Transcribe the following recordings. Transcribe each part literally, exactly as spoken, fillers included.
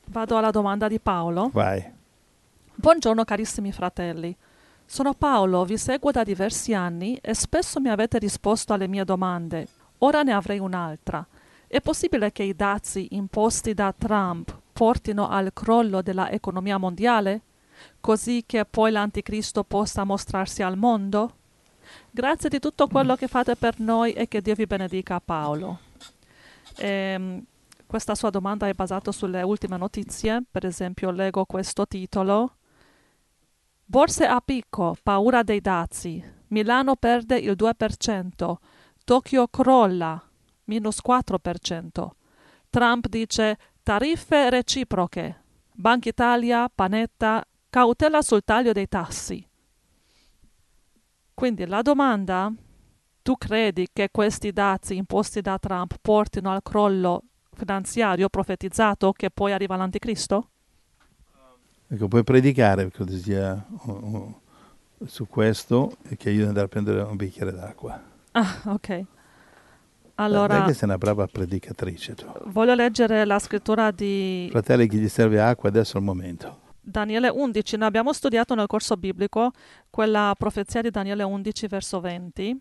Vado alla domanda di Paolo. Vai. Buongiorno carissimi fratelli. Sono Paolo, vi seguo da diversi anni e spesso mi avete risposto alle mie domande. Ora ne avrei un'altra. È possibile che i dazi imposti da Trump portino al crollo della economia mondiale, così che poi l'anticristo possa mostrarsi al mondo? Grazie di tutto quello che fate per noi e che Dio vi benedica, Paolo. Ehm, questa sua domanda è basata sulle ultime notizie. Per esempio, leggo questo titolo: Borse a picco, paura dei dazi. Milano perde il due per cento. Tokyo crolla, minus quattro per cento. Trump dice tariffe reciproche. Banca Italia, Panetta, cautela sul taglio dei tassi. Quindi la domanda: tu credi che questi dazi imposti da Trump portino al crollo finanziario profetizzato che poi arriva l'anticristo? Ecco, puoi predicare così, uh, uh, su questo e che io devo andare a prendere un bicchiere d'acqua. Ah, ok. Allora, Allora, che sei una brava predicatrice tu. voglio leggere la scrittura di Fratelli, chi gli serve acqua, adesso è il momento. Daniele undici. Noi abbiamo studiato nel corso biblico quella profezia di Daniele undici, verso venti.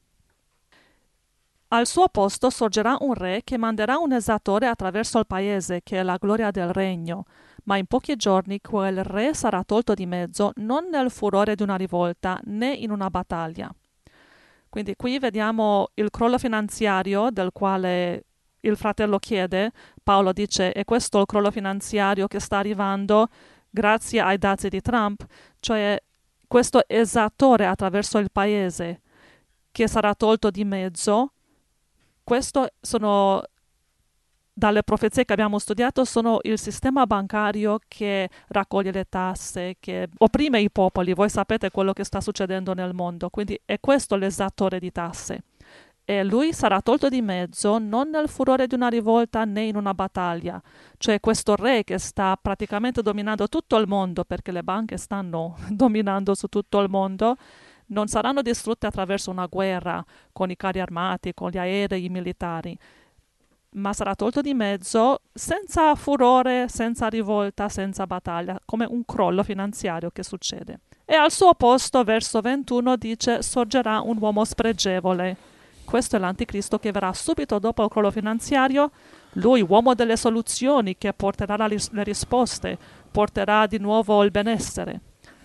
Al suo posto sorgerà un re che manderà un esattore attraverso il paese, che è la gloria del regno. Ma in pochi giorni quel re sarà tolto di mezzo, non nel furore di una rivolta, né in una battaglia. Quindi qui vediamo il crollo finanziario del quale il fratello chiede. Paolo dice: è questo il crollo finanziario che sta arrivando grazie ai dazi di Trump? Cioè questo esattore attraverso il paese che sarà tolto di mezzo. Questo sono, dalle profezie che abbiamo studiato, sono il sistema bancario che raccoglie le tasse, che opprime i popoli. Voi sapete quello che sta succedendo nel mondo, quindi è questo l'esattore di tasse. E lui sarà tolto di mezzo non nel furore di una rivolta né in una battaglia. Cioè questo re che sta praticamente dominando tutto il mondo, perché le banche stanno dominando su tutto il mondo, non saranno distrutte attraverso una guerra con i carri armati, con gli aerei militari, ma sarà tolto di mezzo senza furore, senza rivolta, senza battaglia, come un crollo finanziario che succede. E al suo posto, verso ventuno, dice: sorgerà un uomo spregevole. Questo è l'anticristo che verrà subito dopo il crollo finanziario. Lui, uomo delle soluzioni, che porterà la ris- le risposte, porterà di nuovo il benessere.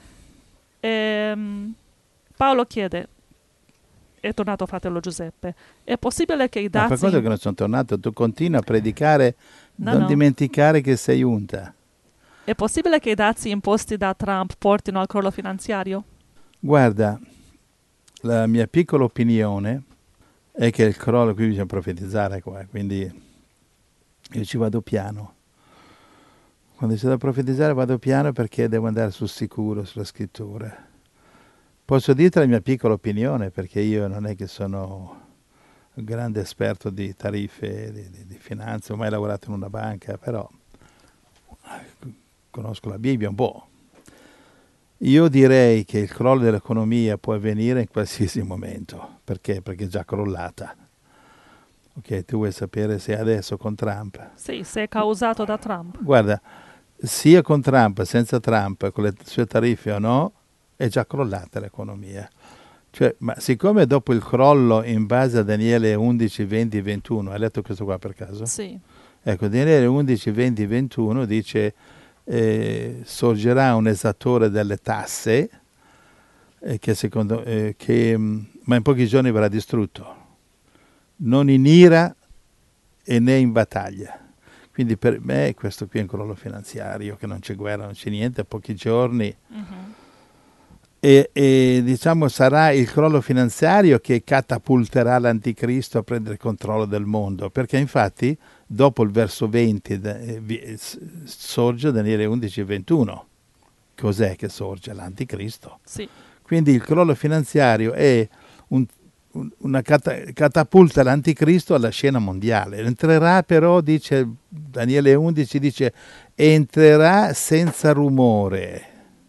E Paolo chiede: è tornato fratello Giuseppe, è possibile che i Ma per dazi... quanto che non sono tornato, tu continui a predicare, No, non no. dimenticare che sei unta. È possibile che i dazi imposti da Trump portino al crollo finanziario? Guarda, la mia piccola opinione è che il crollo, qui bisogna profetizzare qua, quindi io ci vado piano. Quando c'è da profetizzare vado piano perché devo andare sul sicuro, sulla scrittura. Posso dirti la mia piccola opinione, perché io non è che sono un grande esperto di tariffe, di, di, di finanza, ho mai lavorato in una banca, però conosco la Bibbia un po'. Io direi che il crollo dell'economia può avvenire in qualsiasi momento. Perché? Perché è già crollata. Ok, tu vuoi sapere se adesso con Trump? Sì, se è causato da Trump. Guarda, sia con Trump, senza Trump, con le sue tariffe o no, è già crollata l'economia. Cioè, ma siccome dopo il crollo in base a Daniele undici, venti, ventuno, hai letto questo qua per caso? Sì. Ecco, Daniele undici, venti, ventuno dice eh, sorgerà un esattore delle tasse eh, che secondo, eh, che, ma in pochi giorni verrà distrutto, non in ira e né in battaglia. Quindi per me questo qui è un crollo finanziario, che non c'è guerra, non c'è niente, a pochi giorni. Uh-huh. E, e diciamo sarà il crollo finanziario che catapulterà l'anticristo a prendere il controllo del mondo, perché infatti dopo il verso venti eh, sorge Daniele undici ventuno. Cos'è che sorge? L'anticristo. Sì. Quindi il crollo finanziario è un, un, una cata, catapulta l'anticristo alla scena mondiale. Entrerà però, dice Daniele undici, dice entrerà senza rumore.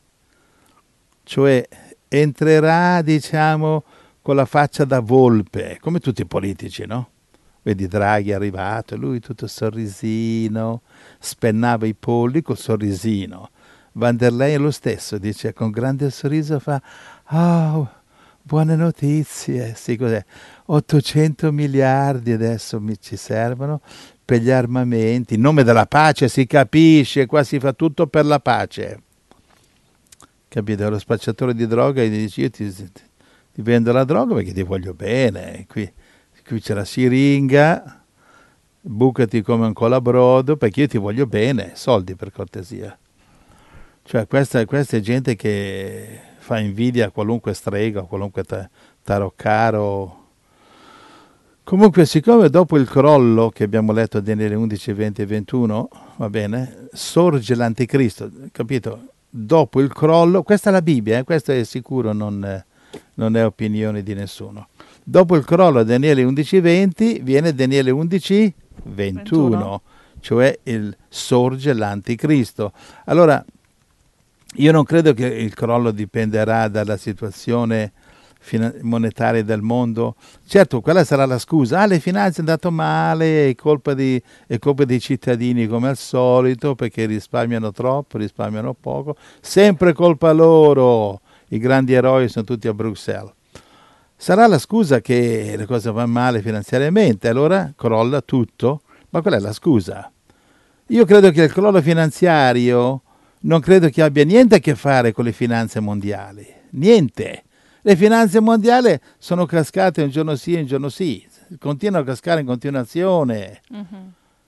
Cioè entrerà, diciamo, con la faccia da volpe, come tutti i politici, no? Vedi Draghi è arrivato, lui tutto sorrisino, spennava i polli col sorrisino. Van der Leyen lo stesso, dice con grande sorriso, fa oh, buone notizie, sì, cos'è? ottocento miliardi adesso mi ci servono per gli armamenti, in nome della pace, si capisce, qua si fa tutto per la pace. Capite? Lo spacciatore di droga gli dice io ti, ti vendo la droga perché ti voglio bene, qui, qui c'è la siringa, bucati come un colabrodo perché io ti voglio bene, soldi per cortesia. Cioè questa, questa è gente che fa invidia a qualunque strega, a qualunque taroccaro. Comunque, siccome dopo il crollo che abbiamo letto a Daniele undici, venti e ventuno, va bene, sorge l'anticristo, capito? Dopo il crollo, questa è la Bibbia, eh? Questo è sicuro, non, non è opinione di nessuno. Dopo il crollo a Daniele undici venti viene Daniele undici ventuno, ventuno. Cioè il, sorge l'anticristo. Allora, io non credo che il crollo dipenderà dalla situazione monetaria del mondo. Certo, quella sarà la scusa. Ah, le finanze sono andate male, è colpa, di, è colpa dei cittadini come al solito, perché risparmiano troppo, risparmiano poco. Sempre colpa loro. I grandi eroi sono tutti a Bruxelles. Sarà la scusa che le cose vanno male finanziariamente, allora crolla tutto. Ma qual è la scusa? Io credo che il crollo finanziario non credo che abbia niente a che fare con le finanze mondiali. Niente. Le finanze mondiali sono cascate un giorno sì e un giorno sì. Continuano a cascare in continuazione. Mm-hmm.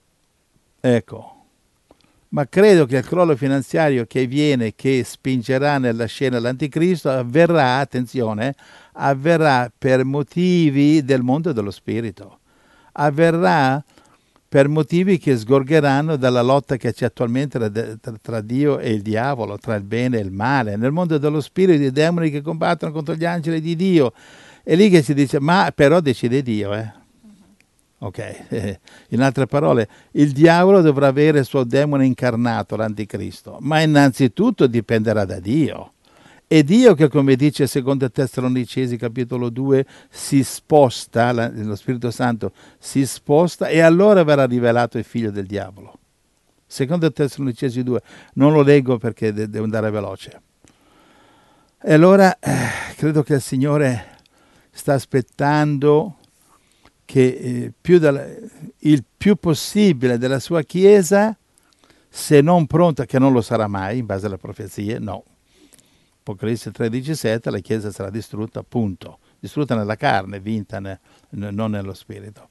Ecco. Ma credo che il crollo finanziario che viene, che spingerà nella scena l'anticristo, avverrà, attenzione, avverrà per motivi del mondo dello spirito. Avverrà per motivi che sgorgeranno dalla lotta che c'è attualmente tra, tra Dio e il diavolo, tra il bene e il male. Nel mondo dello spirito, i demoni che combattono contro gli angeli di Dio. È lì che si dice, ma però decide Dio, eh? Ok, in altre parole, il diavolo dovrà avere il suo demone incarnato, l'anticristo, ma innanzitutto dipenderà da Dio. È Dio che, come dice secondo Tessalonicesi capitolo due, si sposta, lo Spirito Santo si sposta e allora verrà rivelato il figlio del diavolo. Secondo Tessalonicesi due, non lo leggo perché de- devo andare veloce. E allora eh, credo che il Signore sta aspettando che eh, più della, il più possibile della sua Chiesa, se non pronta, che non lo sarà mai in base alle profezie, no. Apocalisse tre diciassette, la Chiesa sarà distrutta, appunto, distrutta nella carne, vinta ne, ne, non nello spirito.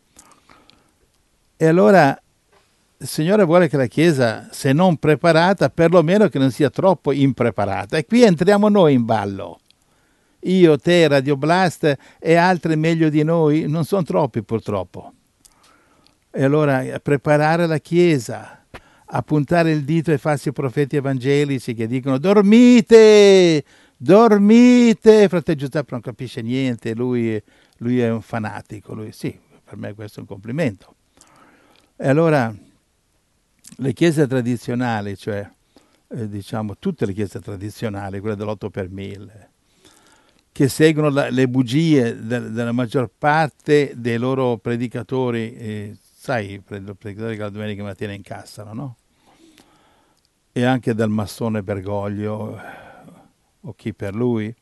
E allora il Signore vuole che la Chiesa, se non preparata, perlomeno che non sia troppo impreparata. E qui entriamo noi in ballo. Io, te, Radio Blast e altri meglio di noi, non sono troppi purtroppo. E allora preparare la Chiesa, a puntare il dito ai falsi profeti evangelici che dicono dormite, dormite. Fratello Giuseppe non capisce niente, lui, lui è un fanatico, lui sì, per me questo è un complimento. E allora le chiese tradizionali, cioè eh, diciamo tutte le chiese tradizionali, quelle dell'otto per mille, che seguono la, le bugie de, della maggior parte dei loro predicatori, eh, sai, i predicatori che la domenica mattina incassano, no? E anche del massone Bergoglio, o chi per lui,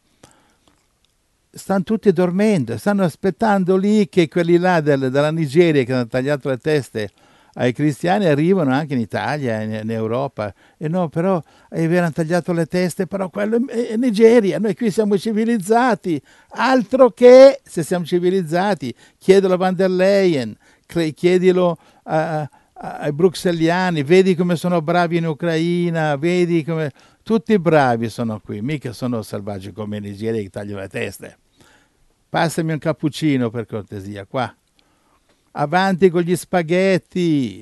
stanno tutti dormendo, stanno aspettando lì che quelli là del, della Nigeria che hanno tagliato le teste ai cristiani arrivano anche in Italia, in, in Europa. E no, però avevano tagliato le teste, però quello è, è Nigeria, noi qui siamo civilizzati, altro che se siamo civilizzati, chiedilo a Van der Leyen, chiedilo a, a, ai bruxelliani, vedi come sono bravi in Ucraina, vedi come tutti bravi sono qui, mica sono selvaggi come in Nigeria che tagliano le teste. Passami un cappuccino per cortesia, qua. Avanti con gli spaghetti.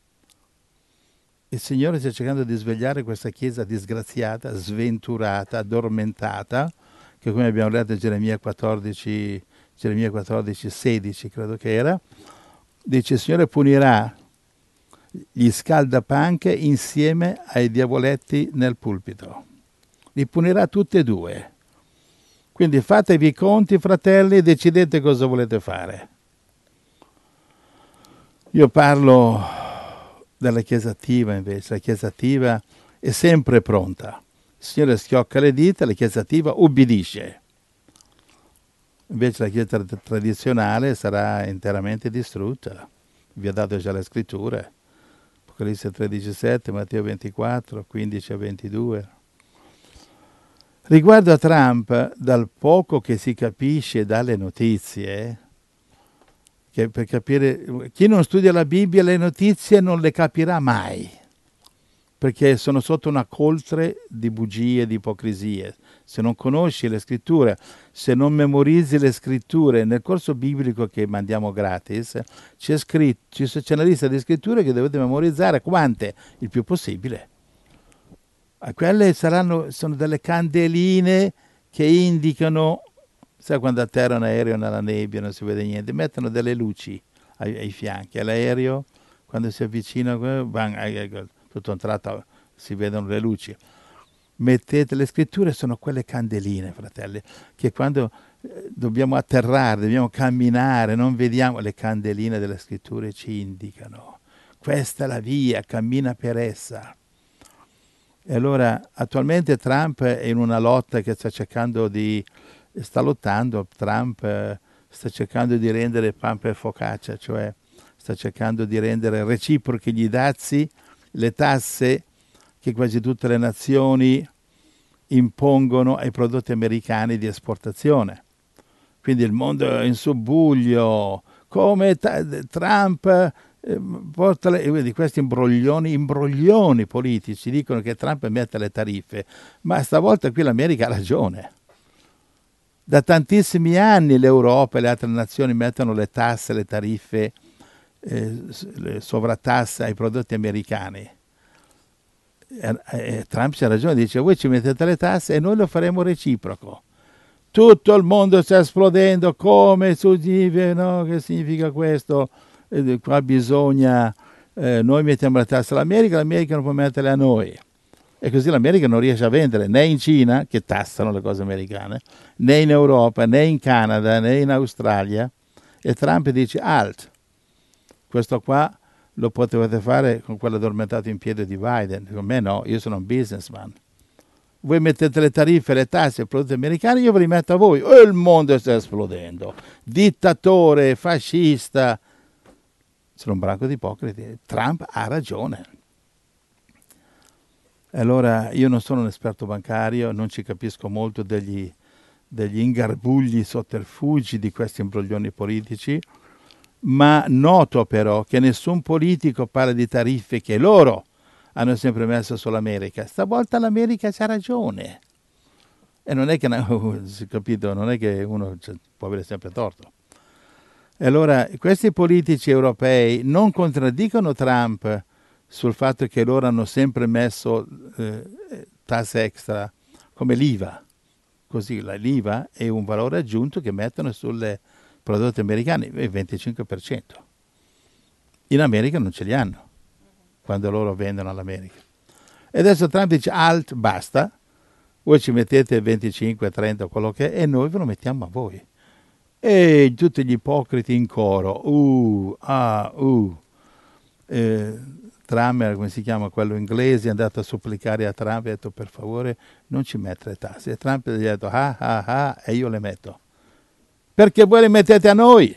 Il Signore sta cercando di svegliare questa chiesa disgraziata, sventurata, addormentata, che come abbiamo letto in Geremia quattordici, Geremia quattordici, sedici credo che era, dice il Signore punirà gli scaldapanche insieme ai diavoletti nel pulpito. Li punirà tutti e due. Quindi fatevi i conti, fratelli, e decidete cosa volete fare. Io parlo dalla Chiesa attiva invece. La Chiesa attiva è sempre pronta. Il Signore schiocca le dita, la Chiesa attiva ubbidisce. Invece la Chiesa tradizionale sarà interamente distrutta. Vi ho dato già le scritture. Apocalisse tre diciassette, Matteo ventiquattro, quindici a ventidue. Riguardo a Trump, dal poco che si capisce dalle notizie, che per capire, chi non studia la Bibbia le notizie non le capirà mai, perché sono sotto una coltre di bugie, di ipocrisie. Se non conosci le scritture, se non memorizzi le scritture, nel corso biblico che mandiamo gratis, c'è, scritto, c'è una lista di scritture che dovete memorizzare. Quante? Il più possibile. Quelle saranno, sono delle candeline che indicano, sai quando atterra un aereo nella nebbia, non si vede niente, mettono delle luci ai, ai fianchi, all'aereo, quando si avvicina, bang, tutto un tratto si vedono le luci. Mettete, le scritture sono quelle candeline, fratelli, che quando eh, dobbiamo atterrare, dobbiamo camminare, non vediamo, le candeline delle scritture ci indicano. Questa è la via, cammina per essa. E allora attualmente Trump è in una lotta che sta cercando di, sta lottando, Trump eh, sta cercando di rendere pan per focaccia, cioè sta cercando di rendere reciprochi gli dazi, le tasse che quasi tutte le nazioni impongono ai prodotti americani di esportazione. Quindi il mondo è in subbuglio, come ta- Trump eh, porta le, vedi, questi imbroglioni, imbroglioni politici dicono che Trump mette le tariffe, ma stavolta qui l'America ha ragione. Da tantissimi anni l'Europa e le altre nazioni mettono le tasse, le tariffe, eh, le sovrattasse ai prodotti americani. E, e Trump c'ha ragione, dice voi ci mettete le tasse e noi lo faremo reciproco. Tutto il mondo sta esplodendo, come significa, no? Che significa questo? Eh, qua bisogna, eh, noi mettiamo la tassa all'America, l'America non può metterle a noi. E così l'America non riesce a vendere né in Cina, che tassano le cose americane, né in Europa, né in Canada, né in Australia. E Trump dice, alt, questo qua lo potevate fare con quello addormentato in piedi di Biden. Con me no, io sono un businessman. Voi mettete le tariffe, le tasse ai prodotti americani, io ve li metto a voi. E il mondo sta esplodendo. Dittatore, fascista. Sono un branco di ipocriti. Trump ha ragione. Allora, io non sono un esperto bancario, non ci capisco molto degli, degli ingarbugli, sotterfugi di questi imbroglioni politici, ma noto però che nessun politico parla di tariffe che loro hanno sempre messo sull'America. Stavolta l'America c'ha ragione. E non è che, capito, non è che uno può avere sempre torto. E allora questi politici europei non contraddicono Trump sul fatto che loro hanno sempre messo eh, tasse extra come l'I V A. Così la, l'I V A è un valore aggiunto che mettono sui prodotti americani, il venticinque per cento. In America non ce li hanno, quando loro vendono all'America. E adesso Trump dice, alt, basta, voi ci mettete venticinque, trenta, quello che è, e noi ve lo mettiamo a voi. E tutti gli ipocriti in coro, uh, ah, uh. Eh, Trump, come si chiama quello inglese, è andato a supplicare a Trump e ha detto per favore non ci mettere le tasse. E Trump gli ha detto ah ah ah e io le metto. Perché voi le mettete a noi?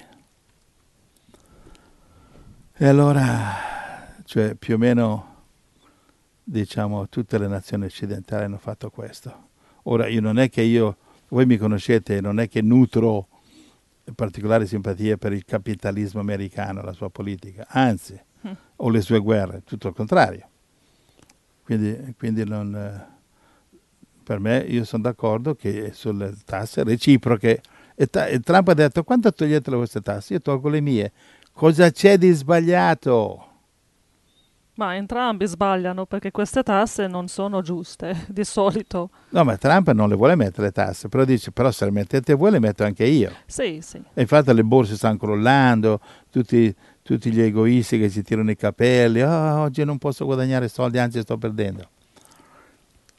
E allora, cioè più o meno, diciamo, tutte le nazioni occidentali hanno fatto questo. Ora, io non è che io, voi mi conoscete, non è che nutro particolare simpatia per il capitalismo americano, la sua politica, anzi, mm. o le sue guerre, tutto il contrario. Quindi, quindi non, per me, io sono d'accordo che sulle tasse reciproche, e, ta- e Trump ha detto, quando togliete le vostre tasse? Io tolgo le mie. Cosa c'è di sbagliato? Ma entrambi sbagliano perché queste tasse non sono giuste, di solito. No, ma Trump non le vuole mettere le tasse, però dice, però se le mettete voi le metto anche io. Sì, sì. E infatti le borse stanno crollando, tutti, tutti gli egoisti che si tirano i capelli, oh, oggi non posso guadagnare soldi, anzi sto perdendo.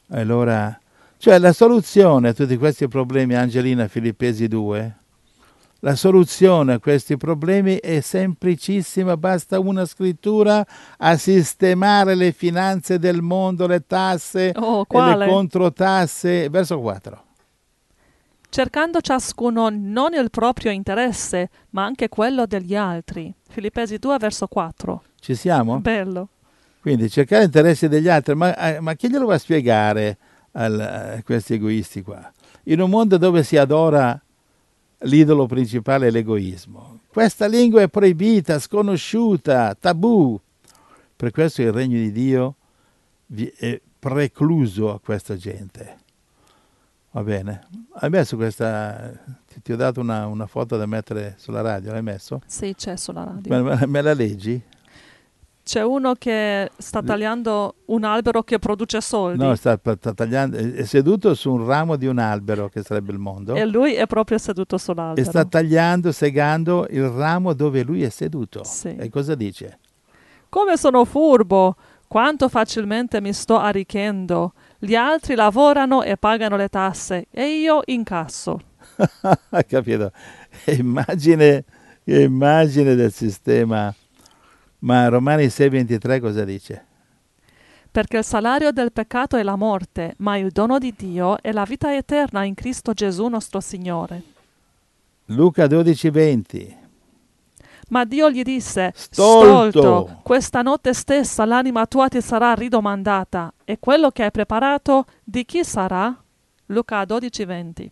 Allora, cioè la soluzione a tutti questi problemi, Angelina, Filippesi due, La soluzione a questi problemi è semplicissima, basta una scrittura a sistemare le finanze del mondo, le tasse Oh, e quale? le controtasse. Verso quattro. Cercando ciascuno non il proprio interesse, ma anche quello degli altri. Filippesi due, verso quattro. Ci siamo? Bello. Quindi cercare interessi degli altri, ma, eh, ma chi glielo va a spiegare al, a questi egoisti qua? In un mondo dove si adora l'idolo principale è l'egoismo. Questa lingua è proibita, sconosciuta, tabù. Per questo il regno di Dio è precluso a questa gente. Va bene? Hai messo questa... Ti, ti ho dato una, una foto da mettere sulla radio, l'hai messo? Sì, c'è sulla radio. Me, me la leggi? C'è uno che sta tagliando un albero che produce soldi. No, sta, sta tagliando, è seduto su un ramo di un albero, che sarebbe il mondo. E lui è proprio seduto sull'albero. E sta tagliando, segando il ramo dove lui è seduto. Sì. E cosa dice? Come sono furbo! Quanto facilmente mi sto arricchendo. Gli altri lavorano e pagano le tasse e io incasso. Hai capito? Immagine, immagine del sistema. Ma Romani sei ventitré cosa dice? Perché il salario del peccato è la morte, ma il dono di Dio è la vita eterna in Cristo Gesù nostro Signore. Luca dodici venti. Ma Dio gli disse: Stolto! Stolto, questa notte stessa l'anima tua ti sarà ridomandata, e quello che hai preparato di chi sarà? Luca dodici venti.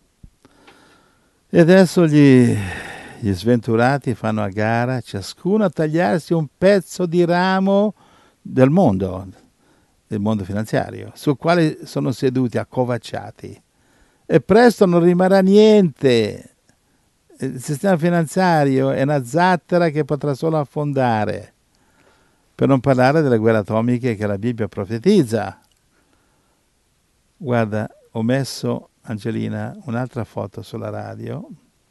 E adesso gli, gli sventurati fanno a gara, ciascuno a tagliarsi un pezzo di ramo del mondo, del mondo finanziario, sul quale sono seduti accovacciati. E presto non rimarrà niente. Il sistema finanziario è una zattera che potrà solo affondare, per non parlare delle guerre atomiche che la Bibbia profetizza. Guarda, ho messo, Angelina, un'altra foto sulla radio.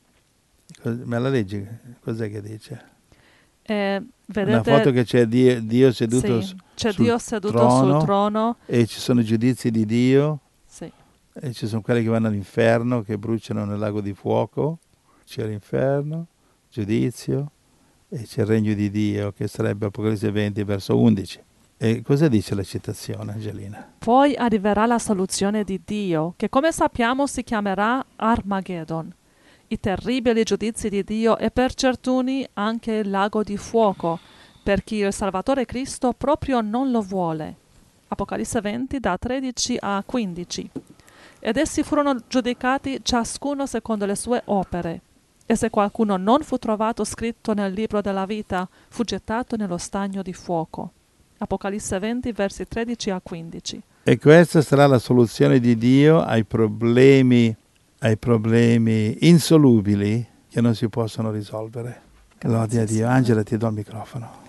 Me la leggi? Cos'è che dice? Eh, vedete, una foto che c'è Dio, Dio seduto, sì, c'è sul, Dio seduto trono, sul trono e ci sono i giudizi di Dio. Sì. E ci sono quelli che vanno all'inferno, che bruciano nel lago di fuoco. C'è l'inferno, giudizio, e c'è il regno di Dio, che sarebbe Apocalisse venti, verso undici. E cosa dice la citazione, Angelina? Poi arriverà la soluzione di Dio, che come sappiamo si chiamerà Armageddon, i terribili giudizi di Dio e per certuni anche il lago di fuoco, per chi il Salvatore Cristo proprio non lo vuole. Apocalisse venti, da tredici a quindici. Ed essi furono giudicati ciascuno secondo le sue opere. E se qualcuno non fu trovato scritto nel libro della vita, fu gettato nello stagno di fuoco. Apocalisse venti, versi tredici a quindici. E questa sarà la soluzione di Dio ai problemi, ai problemi insolubili che non si possono risolvere. Lode a Dio. Angela, ti do il microfono.